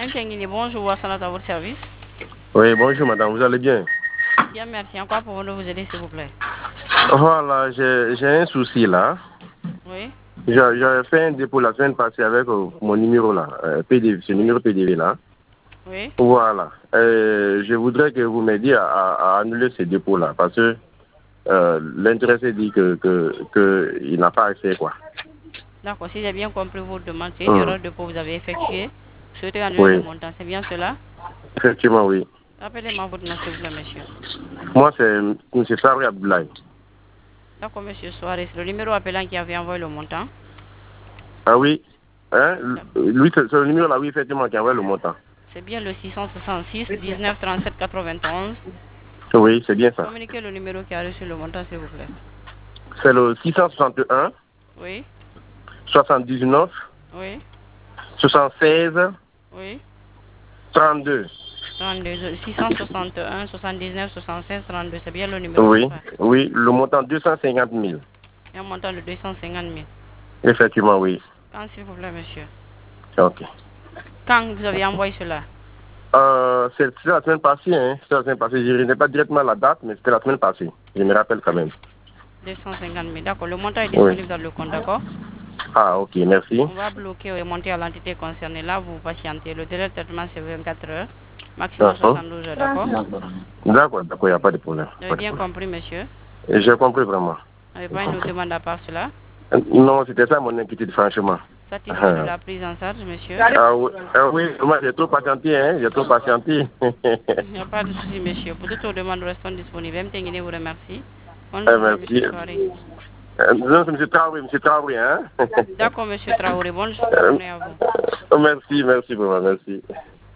Bonjour, Wassalat à votre service. Oui, bonjour madame, vous allez bien? Bien, merci. En quoi pouvons-nous vous aider, s'il vous plaît? Voilà, j'ai un souci là. Oui. J'avais fait un dépôt la semaine passée avec mon numéro là, PDV, ce numéro PDV là. Oui. Voilà. Je voudrais que vous m'aidiez à annuler ce dépôt là parce que l'intéressé dit que il n'a pas accès quoi. D'accord, si j'ai bien compris votre demande, c'est une erreur de que vous avez effectuée. Vous souhaitez annuler le Oui, montant, c'est bien cela? effectivement oui. Rappelez-moi votre nom, s'il vous plaît, monsieur. Moi c'est M. Sabri Abdoulaye. D'accord, monsieur Soares, le numéro appelant qui avait envoyé le montant. Ah oui, hein? Lui c'est le numéro là, oui, effectivement, qui envoie le montant. C'est bien le 666 19 37 91. Oui, c'est bien ça. Communiquez le numéro qui a reçu le montant, s'il vous plaît. C'est le 661 Oui. 79 Oui. 76 Oui. 32. 32, 661 79 76 32, c'est bien le numéro, n'est-ce Oui, pas? oui, le montant 250 000. Et un montant de 250 000. Effectivement, oui. Quand, s'il vous plaît, monsieur? Ok. Quand vous avez envoyé cela? C'est la semaine passée, hein. C'est la semaine passée. Je n'ai pas directement la date, mais c'était la semaine passée. Je me rappelle quand même. 250 000, d'accord. Le montant est Oui. disponible dans le compte, d'accord? Ah, ok, merci. On va bloquer et monter à l'entité concernée. Là, vous patientez. Le délai de traitement, c'est 24 heures, maximum Uh-huh. 72 heures, d'accord? D'accord, d'accord, il n'y a pas de problème. Vous avez Pas de bien problème. compris, monsieur? J'ai compris vraiment. Vous n'avez J'ai pas une autre compris. demande à part cela? Non, c'était ça mon inquiétude, franchement. Satisfait de la prise en charge, monsieur? Oui, oui, moi j'ai trop patienté, hein. J'ai trop patienté. Il n'y a pas de souci, monsieur. Pour toutes vos demandes, nous restons disponibles. M. vous remercie. Bonne journée, Merci. monsieur Soirée. Non, c'est monsieur Traoré, hein. D'accord, monsieur Traoré. Bonne journée à vous. Merci, merci vraiment, merci.